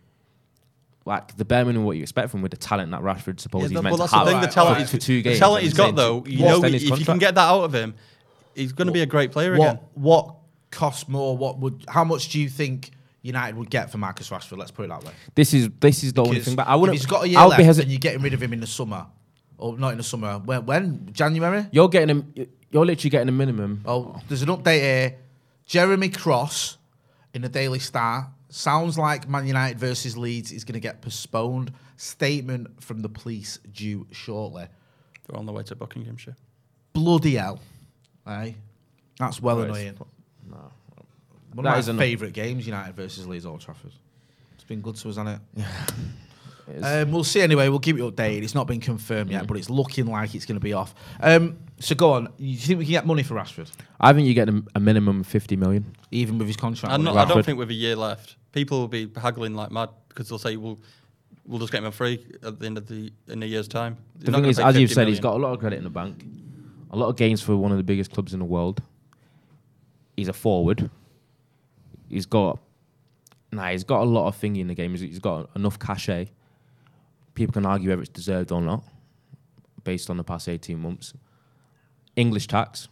like the bare minimum what you expect from with the talent that Rashford supposedly Yeah, meant well, to that's the have thing. The Right, talent, right. is, for two the games. talent and he's saying got, to though, you extend know, his if you can contract. get that out of him, he's going to be a great player what, again. What costs more? What would? How much do you think United would get for Marcus Rashford? Let's put it that way. This is this is the only Because thing. But I wouldn't. If he's got a year I would be left, hesi- and you're getting rid of him in the summer, or not in the summer. When? when? January? You're getting him. You're literally getting a minimum. Oh, there's an update here. Jeremy Cross in the Daily Star. Sounds like Man United versus Leeds is going to get postponed. Statement from the police due shortly. They're on the way to Buckinghamshire. Bloody hell. Eh? That's well Right. annoying. No. One That of is my enough. favourite games, United versus Leeds Old Trafford. It's been good to us, hasn't it? It's- Um, we'll see anyway. We'll keep it updated. It's not been confirmed Mm. yet, but it's looking like it's going to be off. Um, so go on. You think we can get money for Rashford, I think you get a, a minimum of fifty million. even with his contract? I'm not, running I don't Rashford. think with a year left, people will be haggling like mad because they'll say, "We'll, we'll just get him free at the end of the in a year's time." You're The not thing gonna is, pay as you've fifty said, he's million. got a lot of credit in the bank, a lot of gains for one of the biggest clubs in the world. He's a forward. he's got, nah, he's got a lot of thingy in the game. He's, he's got enough cachet. People can argue whether it's deserved or not, based on the past eighteen months. English tax.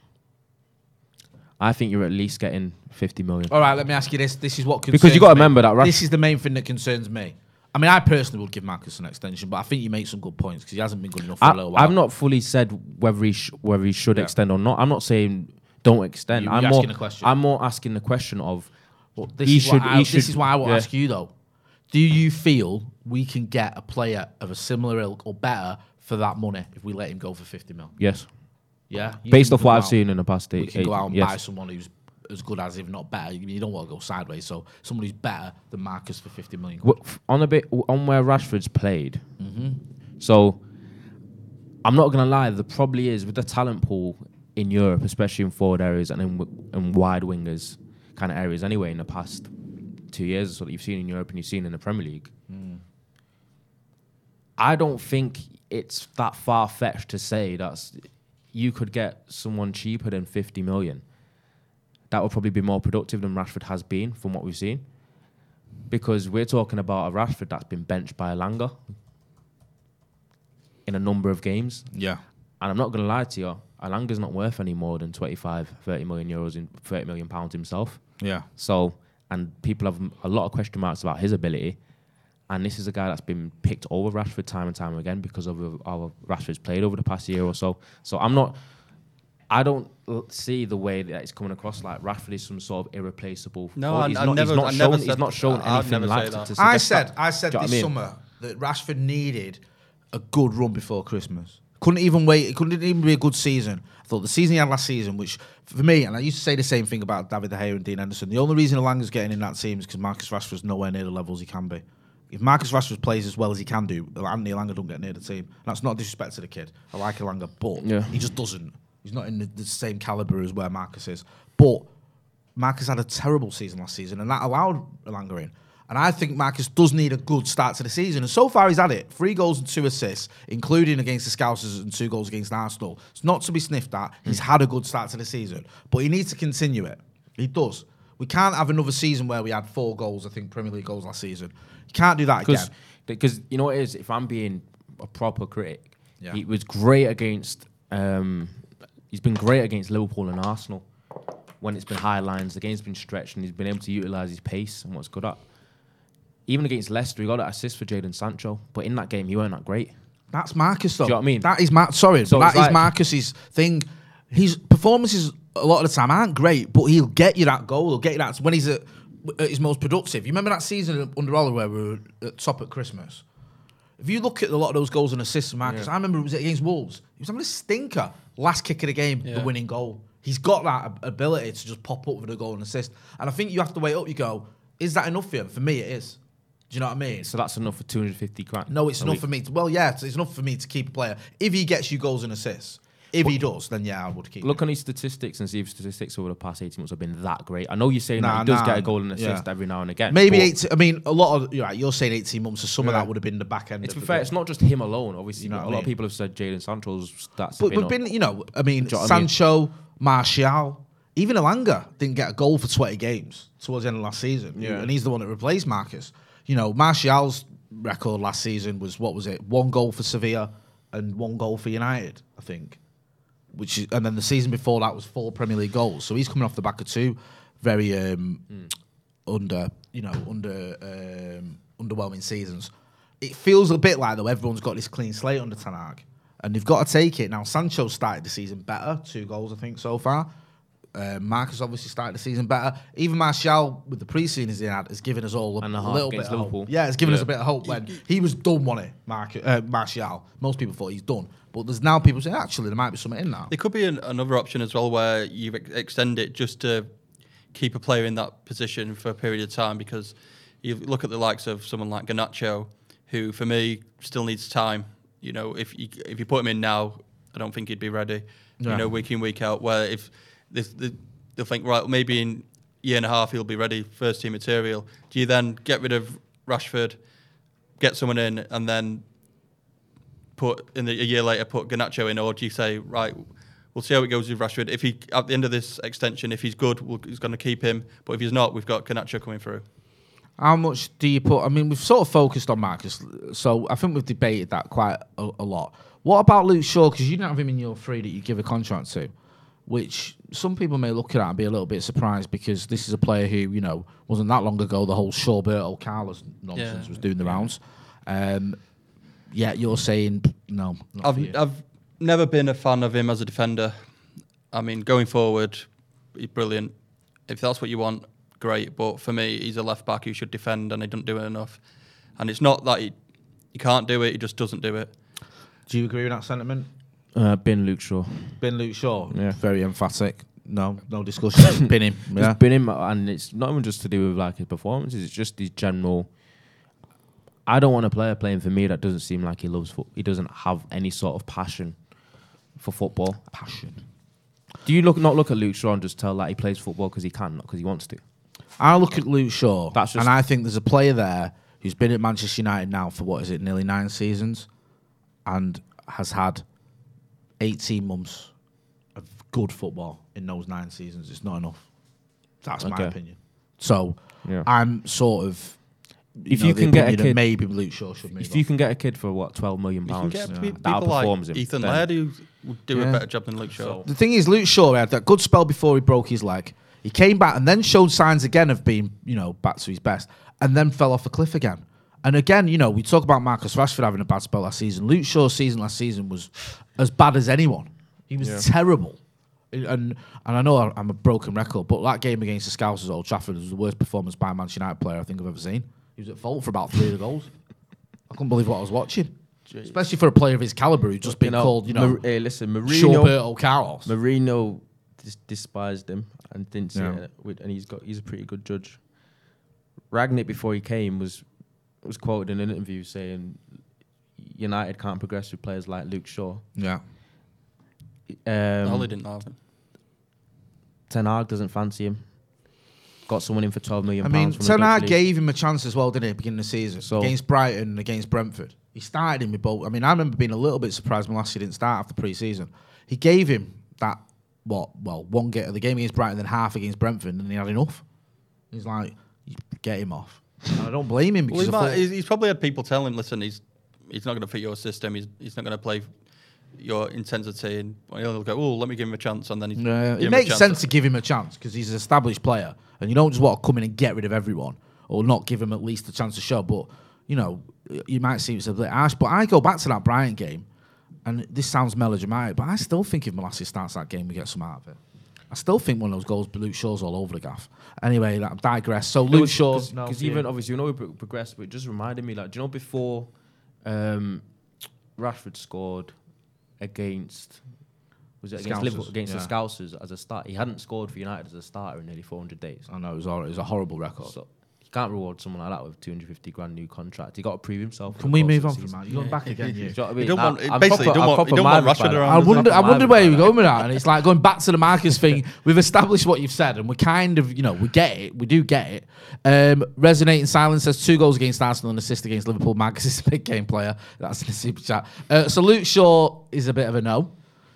I think you're at least getting fifty million. All right, let me ask you this. This is what concerns Because you got to me. remember that, right? This is the main thing that concerns me. I mean, I personally would give Marcus an extension, but I think you make some good points because he hasn't been good enough for I, a little while. I've not fully said whether he sh- whether he should Yeah. extend or not. I'm not saying don't extend. You- I'm you're more asking a question. I'm more asking the question of Well, this, he is should. what I, he this should. is why I want to yeah. ask you, though. Do you feel we can get a player of a similar ilk or better for that money if we let him go for fifty mil? Yes, Yeah? You based think off we what can I've go out- seen in the past We eight. can eight go out and yes. buy someone who's as good as, if not better. You don't want to go sideways. So someone who's better than Marcus for fifty million. Wh- f- on a bit on where Rashford's played. Mm-hmm. So I'm not gonna lie. The probably is with the talent pool in Europe, especially in forward areas and in, w- in wide wingers kind of areas. Anyway, in the past two years or so that you've seen in Europe and you've seen in the Premier League, Mm. I don't think it's that far fetched to say that you could get someone cheaper than fifty million. That would probably be more productive than Rashford has been from what we've seen. Because we're talking about a Rashford that's been benched by Elanga in a number of games. Yeah. And I'm not going to lie to you, Elanga's not worth any more than twenty-five, thirty million euros in thirty million pounds himself. Yeah. So, and people have a lot of question marks about his ability. And this is a guy that's been picked over Rashford time and time again because of how Rashford's played over the past year or so. So I'm not, I don't l- see the way that it's coming across like Rashford is some sort of irreplaceable. No, forward. I- he's I not, never- he's not I shown, never he's said not that. shown I'd anything never like say to, that. to I suggest said, that. I said Do you know this what I mean? summer that Rashford needed a good run before Christmas. Couldn't even wait. It couldn't even be a good season. I thought the season he had last season, which for me, and I used to say the same thing about David De Gea and Dean Henderson. The only reason Elanga's getting in that team is because Marcus Rashford's nowhere near the levels he can be. If Marcus Rashford plays as well as he can do, Anthony Elanga don't get near the team. That's not disrespect to the kid. I like Elanga, but Yeah. he just doesn't. He's not in the, the same caliber as where Marcus is. But Marcus had a terrible season last season, and that allowed Elanga in. And I think Marcus does need a good start to the season. And so far, he's had it. Three goals and two assists, including against the Scousers and two goals against Arsenal. It's not to be sniffed at. He's had a good start to the season. But he needs to continue it. He does. We can't have another season where we had four goals, I think, Premier League goals last season. You can't do that again. Because you know what it is, if I'm being a proper critic, Yeah. he was great against. Um, he's been great against Liverpool and Arsenal when it's been high lines. The game's been stretched, and he's been able to utilise his pace and what's good at. Even against Leicester, he got that assist for Jadon Sancho, but in that game, he weren't that great. That's Marcus, though. Do you know what I mean? That is Mar- Sorry, So but it's that is like- Marcus's thing. His performances a lot of the time aren't great, but he'll get you that goal. He'll get you that when he's at, at his most productive. You remember that season under Oliver where we were at top at Christmas? If you look at a lot of those goals and assists from Marcus, I remember it was against Wolves. He was having a stinker. Last kick of the game, Yeah. the winning goal. He's got that ab- ability to just pop up with a goal and assist. And I think you have to wait up. You go, is that enough for him? For me, it is. Do you know what I mean? So that's enough for two hundred fifty grand. No, it's a enough week. for me. To, well, yeah, it's, it's enough for me to keep a player. If he gets you goals and assists, if he does, then yeah, I would keep Look him. on his statistics and see if statistics over the past eighteen months have been that great. I know you're saying Nah, that he does nah, get a goal and assist yeah. every now and again. Maybe but eighteen. I mean, a lot of you're right. You're saying eighteen months, so some of Yeah. that would have been the back end. To of be the fair, bit. it's not just him alone. Obviously, You know a what I lot mean? of people have said Jadon Sancho's stats But have been, but been you know, I mean, Do you know what I mean? Sancho, Martial, even Elanga didn't get a goal for twenty games towards the end of last season, Yeah. and he's the one that replaced Marcus. You know, Martial's record last season was what was it? One goal for Sevilla and one goal for United, I think. Which is, and then the season before that was four Premier League goals. So he's coming off the back of two very um, Mm. under, you know, under um, underwhelming seasons. It feels a bit like though everyone's got this clean slate under Ten Hag, and they've got to take it now. Sancho started the season better, two goals I think so far. Uh, Marcus obviously started the season better. Even Martial, with the pre-seasons he had, has given us all a, And a a half little bit against of Liverpool. hope. Yeah, it's given us Yeah. a bit of hope when he was done, wasn't he, Mark, uh, Martial? Most people thought he's done. But there's now people saying, actually, there might be something in that. There could be an, another option as well where you ex- extend it just to keep a player in that position for a period of time, because you look at the likes of someone like Garnacho, who for me still needs time. You know, if you, if you put him in now, I don't think he'd be ready. Yeah. You know, week in, week out. Where if this, the, they'll think, right, maybe in a year and a half he'll be ready, first team material. Do you then get rid of Rashford, get someone in, and then put in the, a year later put Garnacho in, or do you say, right, we'll see how it goes with Rashford. If he at the end of this extension, if he's good, we'll, he's going to keep him. But if he's not, we've got Garnacho coming through. How much do you put? I mean, we've sort of focused on Marcus, so I think we've debated that quite a, a lot. What about Luke Shaw? Because you didn't have him in your three that you give a contract to, which some people may look at and be a little bit surprised because this is a player who, you know, wasn't that long ago the whole Shawberto Carlos nonsense Yeah. was doing the rounds. Um, yeah, you're saying no. Not I've for you. I've never been a fan of him as a defender. I mean, going forward, he's brilliant. If that's what you want, great. But for me, he's a left back who should defend, and he doesn't do it enough. And it's not that he he can't do it; he just doesn't do it. Do you agree with that sentiment? Uh, bin Luke Shaw. Bin Luke Shaw, Yeah. very emphatic. No, no discussion. Bin him. Yeah. It's been him, and it's not even just to do with like his performances. It's just his general. I don't want a player playing for me that doesn't seem like he loves football. He doesn't have any sort of passion for football. Passion. Do you look not look at Luke Shaw and just tell that he plays football because he can, not because he wants to? I look at Luke Shaw, That's just- and I think there's a player there who's been at Manchester United now for what is it, nearly nine seasons, and has had eighteen months of good football in those nine seasons. It's not enough. That's my Okay. opinion. So Yeah. I'm sort of. If know, you the can get a opinion that kid- maybe Luke Shaw should move If on. you can get a kid for what twelve million You can pounds, get yeah, pe- that people like outperforms him. Ethan then- Laird who would do Yeah. a better job than Luke Shaw. So- The thing is, Luke Shaw had that good spell before he broke his leg. He came back and then showed signs again of being, you know, back to his best, and then fell off a cliff again. And again, you know, we talk about Marcus Rashford having a bad spell last season. Luke Shaw's season last season was as bad as anyone. He was Yeah. terrible. And and I know I'm a broken record, but that game against the Scousers at Old Trafford was the worst performance by a Manchester United player I think I've ever seen. He was at fault for about three of the goals. I couldn't believe what I was watching. Especially for a player of his calibre who's just been called, you know, Mar- hey, listen, Mourinho, Shawberto Carlos. Mourinho dis- despised him and didn't see Yeah. it, with, and he's got he's a pretty good judge. Ragnick before he came was was quoted in an interview saying United can't progress with players like Luke Shaw. Yeah. Um, Holly didn't have him. Ten Hag doesn't fancy him. Got someone in for twelve million I pounds. mean, from the Ten Dutch Hag league. gave him a chance as well, didn't he, at the beginning of the season? So- against Brighton and against Brentford. He started him with both. I mean, I remember being a little bit surprised when Lassie didn't start after pre-season. He gave him that, what, well, one get of the game against Brighton, then half against Brentford, and he had enough. He's like, "You get him off. And I don't blame him Well, because he I might, thought- he's, he's probably had people tell him, listen, he's he's not going to fit your system. He's he's not going to play your intensity, and he'll go, oh, let me give him a chance, and then he's Yeah, give it him a makes chance. sense to give him a chance because he's an established player, and you don't just want to come in and get rid of everyone or not give him at least a chance to show. But you know, you might seem it's a bit harsh, but I go back to that Brighton game, and this sounds melodramatic, but I still think if Molasses starts that game, we get some out of it. I still think one of those goals, Luke Shaw's all over the gaff. Anyway, that digress. So Luke Shaw's because no, even yeah. obviously you know we pro- progressed, but it just reminded me like, do you know before um, Rashford scored against was it against Scousers, Liverpool against yeah. the Scousers as a start? He hadn't scored for United as a starter in nearly four hundred days. I know it was, hor- it was a horrible record. So you can't reward someone like that with two hundred fifty grand new contract. He got to prove himself. Can we move on from that? You're going back again, you. You know what I mean? You don't Nah, want- I'm basically, proper- you don't I'm want- proper you don't want marvelled by Rashford that. around. I I'm wonder, I proper wondered where you were marvelled going with that, and it's like going back to the Marcus thing. We've established what you've said, and we kind of, you know, we get it. We do get it. Um, Resonating Silence says two goals against Arsenal and assist against Liverpool. Marcus is a big game player. That's in the super chat. Uh, so Luke Shaw is a bit of a no.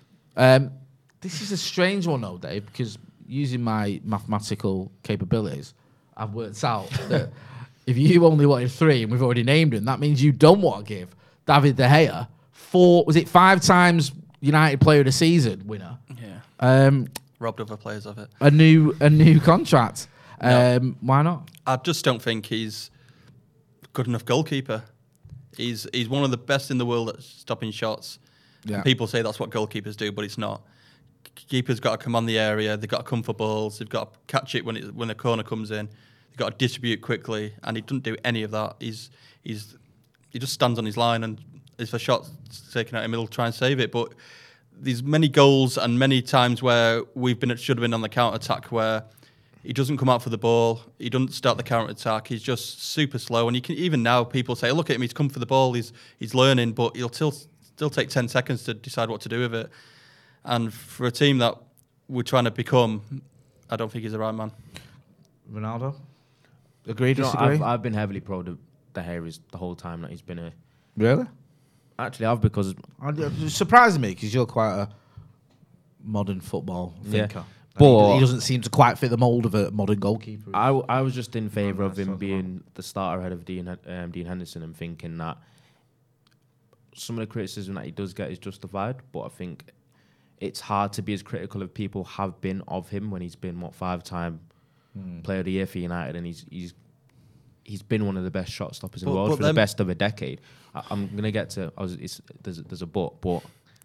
Um, this is a strange one, though, Dave, because using my mathematical capabilities, I've worked out that if you only wanted three and we've already named him, that means you don't want to give David De Gea four, was it five times United Player of the Season winner, Yeah, um, robbed other players of it. a new a new contract. No. Um, why not? I just don't think he's good enough goalkeeper. He's he's one of the best in the world at stopping shots. Yeah. People say that's what goalkeepers do, but it's not. Keepers got to command the area. They've got to come for balls. They've got to catch it when it when a corner comes in. They've got to distribute quickly, and he doesn't do any of that. He's he's he just stands on his line, and if a shot's taken out him, he'll try and save it. But there's many goals and many times where we've been should have been on the counter attack where he doesn't come out for the ball. He doesn't start the counter attack. He's just super slow. And you can even now people say, look at him. He's come for the ball. He's he's learning, but he'll still still take ten seconds to decide what to do with it. And for a team that we're trying to become, I don't think he's the right man. Ronaldo? Agree, You know, disagree? I've, I've been heavily pro De De Gea the whole time that he's been a. really? Actually, I've because It's surprising me because you're quite a modern football Yeah. thinker. But- he, he doesn't seem to quite fit the mould of a modern goalkeeper. I, w- I was just in favour of nice him as being the starter ahead of Dean um, Dean Henderson and thinking that some of the criticism that he does get is justified, but I think it's hard to be as critical as people have been of him when he's been what five-time Hmm. player of the year for United, and he's he's he's been one of the best shot stoppers in But- the world but for the them- best of a decade. I, I'm gonna get to I was it's, there's there's a but, but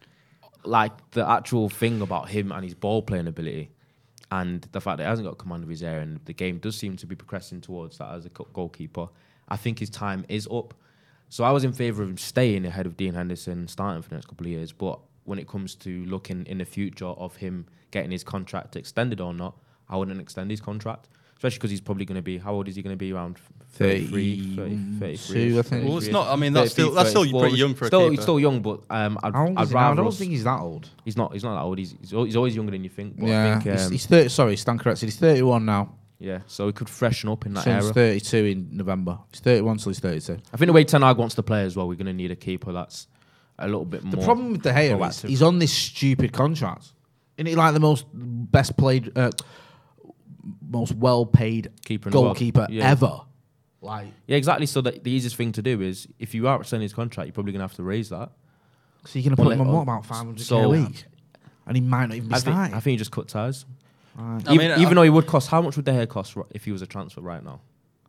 like the actual thing about him and his ball playing ability. And the fact that he hasn't got command of his area and the game does seem to be progressing towards that as a co- goalkeeper, I think his time is up. So I was in favour of him staying ahead of Dean Henderson, starting for the next couple of years. But when it comes to looking in the future of him getting his contract extended or not, I wouldn't extend his contract. Especially because he's probably going to be, how old is he going to be? Around thirty-three, thirty, thirty-three. Two, I think. Well, it's not. I mean, that's still that's still pretty young for a still, keeper. He's still young, but um, I'd, How old I'd is he now? I rather don't us- think he's that old. he's not. He's not that old. He's he's, al- he's always younger than you think. But yeah, I think, he's, um, he's thirty. Sorry, stand corrected. He's thirty-one now. yeah. So he could freshen up in that Since era. thirty-two in November. He's thirty-one till he's thirty-two. I think the way Ten Hag wants to play as well, we're going to need a keeper that's a little bit The more. problem with De Gea is proactive. he's on this stupid contract. Isn't he like the most best played, uh, most well-paid Keeper in the world. goalkeeper Yeah. ever? Like, Yeah, exactly. So the, the easiest thing to do is if you are extending his contract, you're probably going to have to raise that. so you're going to Well, put him on it- what, about five hundred k so- a week? And he might not even be I think, starting. I think you just cut ties. Right. I even mean, even I- though he would cost, how much would De Gea cost ri- if he was a transfer right now?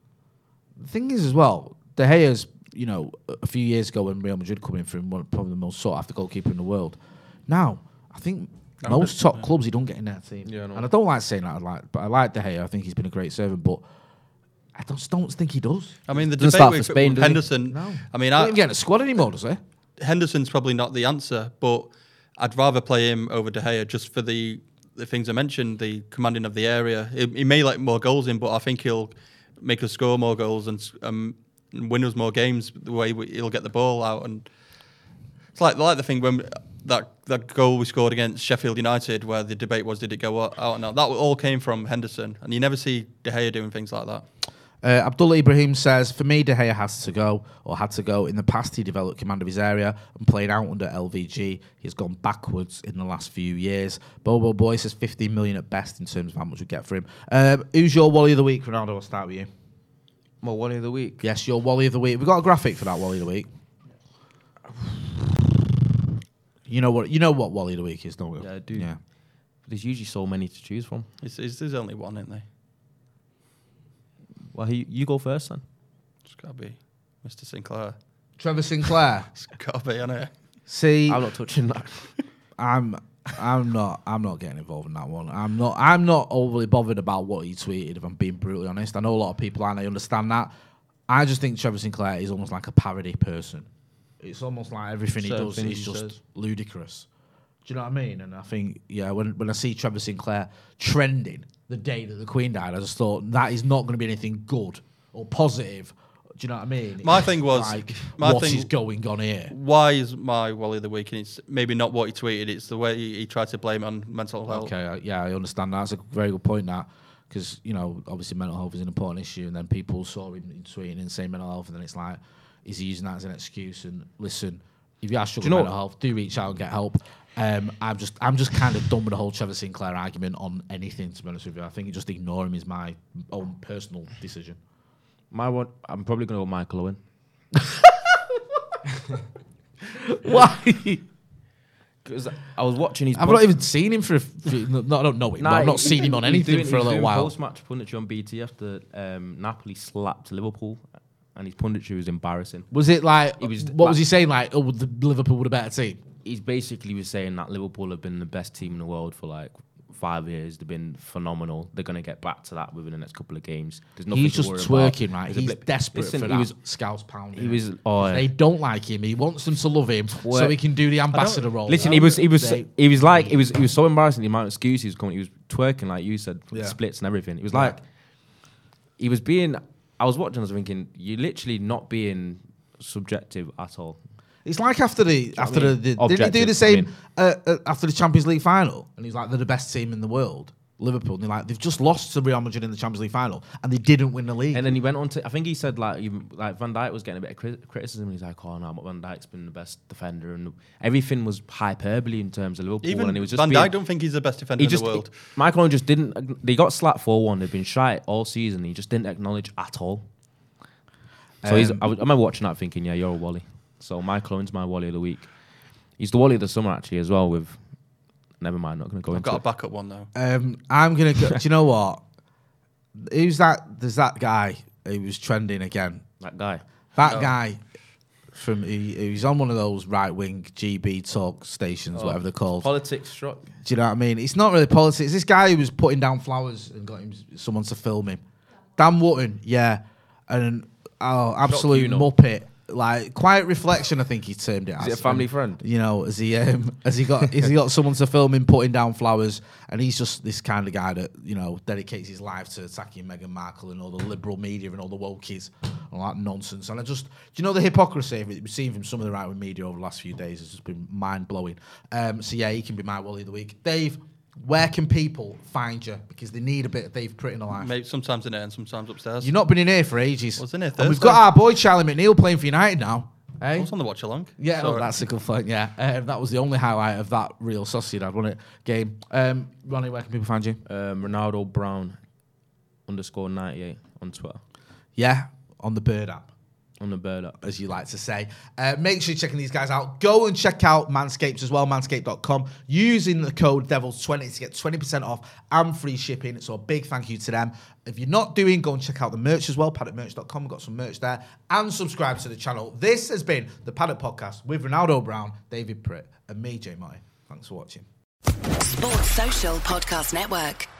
The thing is, as well, De Gea's, you know, a few years ago when Real Madrid coming through, one probably the most sought after goalkeeper in the world. Now, I think No, most but- top yeah. clubs he don't get in their team. Yeah, I know. And I don't like saying that, I like, but I like De Gea. I think he's been a great servant, but I just don't think he does. I mean, the Doesn't debate start for with, Spain, with does he? Henderson. No. I mean, He don't I, even get in a squad anymore, does he? Henderson's probably not the answer, but I'd rather play him over De Gea just for the the things I mentioned, the commanding of the area. He, he may let more goals in, but I think he'll make us score more goals and um, win us more games the way we, he'll get the ball out. And it's like like the thing when that that goal we scored against Sheffield United, where the debate was, did it go out or not? That all came from Henderson, and you never see De Gea doing things like that. Uh, Abdullah Ibrahim says, for me, De Gea has to go, or had to go. In the past, he developed command of his area and played out under L V G. He's gone backwards in the last few years. Bobo Boy says fifteen million at best in terms of how much we get for him. Um, who's your Wally of the Week, Ronaldo? I'll start with you. Well, one of the week. Yes, your Wally of the Week. We've got a graphic for that Wally of the Week. You know what? You know what Wally of the Week is, don't we? Yeah, I do. Yeah. There's usually so many to choose from. It's, it's, there's only one, isn't there? Well, you, you go first then. It's got to be Mister Sinclair. Trevor Sinclair. It's got to be, isn't it? See, I'm not touching that. I'm I'm not I'm not getting involved in that one. I'm not I'm not overly bothered about what he tweeted, if I'm being brutally honest. I know a lot of people aren't, I understand that. I just think Trevor Sinclair is almost like a parody person. It's almost like everything he Certain does things is he just says. ludicrous. Do you know what I mean? And I think, yeah, when when I see Trevor Sinclair trending the day that the Queen died, I just thought that is not going to be anything good or positive. Do you know what I mean? My It's thing was- like, my what thing- is going on here? Why is my Wally of the Week? And it's maybe not what he tweeted, it's the way he, he tried to blame on mental health. Okay, uh, yeah, I understand that. That's a very good point, that. Because, you know, obviously mental health is an important issue, and then people saw him tweeting and saying mental health, and then it's like, is he using that as an excuse? And listen, if you are struggling know with mental health, do reach out and get help. Um, I'm just I'm just kind of done with the whole Trevor Sinclair argument on anything, to be honest with you. I think just ignore him is my own personal decision. My one, I'm probably going to go Michael Owen. Why? Because I was watching his... I've not even seen him for a few, no, I don't know him, but I've not he- seen him on he was anything doing- for a he was little doing while. Post-match punditry on B T after um, Napoli slapped Liverpool, and his punditry was embarrassing. Was it like, He was what was like- he saying, like, oh, the Liverpool were the better team? He's basically was saying that Liverpool have been the best team in the world for like five years. They've been phenomenal. They're going to get back to that within the next couple of games. There's nothing He's to just worry twerking, about. right? There's a He's blip. desperate Listen, for he that was- Scouse pound. He was. Oh, They don't like him. He wants them to love him so Twerk. he can do the ambassador role. Listen, he was he was They- he was like he was he was so embarrassing the amount of excuses he was coming. He was twerking like you said, Yeah. splits and everything. It was Yeah. like he was being. I was watching. I was thinking, you're literally not being subjective at all. It's like after the after I mean? the, the didn't he do Objective, the I same mean. uh, uh, after the Champions League final? And he's like, they're the best team in the world. Liverpool. And they're like, they've just lost to Real Madrid in the Champions League final, and they didn't win the league. And then he went on to, I think he said like, even, like Van Dijk was getting a bit of crit- criticism. He's like, oh no, but Van Dijk's been the best defender, and everything was hyperbole in terms of Liverpool. Even and he was just Van being, Dijk don't think he's the best defender he in just, the world. Michael Owen just didn't. They got slapped four one. They've been shy all season. He just didn't acknowledge at all. So Um, he's. I, was, I remember watching that thinking, yeah, you're a Wally. So Michael Owen's my Wally of the week. He's the Wally of the summer actually as well. With never mind, not going to go I've into got a it. backup one though. Um, I'm gonna go. Do you know what? Who's that? There's that guy who was trending again. That guy. That No. guy from he, he's on one of those right wing G B talk stations, Oh, whatever they're called. Politics struck. Do you know what I mean? It's not really politics. This guy who was putting down flowers and got him someone to film him. Dan Wootton, yeah, and oh, absolute you know. muppet. Like Quiet Reflection, I think he termed it. Is as. it a family And, friend? You know, has he um, has he got has he got someone to film him putting down flowers? And he's just this kind of guy that you know dedicates his life to attacking Meghan Markle and all the liberal media and all the wokies and all that nonsense. And I just, do you know the hypocrisy of it we've seen from some of the right wing media over the last few days has just been mind blowing. Um, so yeah, he can be my Wally of the week. Dave, where can people find you? Because they need a bit of Dave Pritt in their life. Maybe sometimes in here and sometimes upstairs. You've not been in here for ages. I was in here And we've Thursday. got our boy Charlie McNeil playing for United now. I Eh? was on the watch along. Yeah, So, well, that's a good point. Yeah, um, that was the only highlight of that Real Sociedad, wasn't it? Game. Um, Ronnie, where can people find you? Um, Ronaldo Brown underscore ninety-eight on Twitter. Yeah, on the Bird app, On the bird up. as you like to say. Uh, make sure you're checking these guys out. Go and check out Manscaped as well, manscaped dot com, using the code devils twenty to get twenty percent off and free shipping. So a big thank you to them. If you're not doing, go and check out the merch as well, paddock merch dot com. We've got some merch there. And subscribe to the channel. This has been the Paddock Podcast with Ronaldo Brown, David Pritt, and me, Jay Marty. Thanks for watching. Sports Social Podcast Network.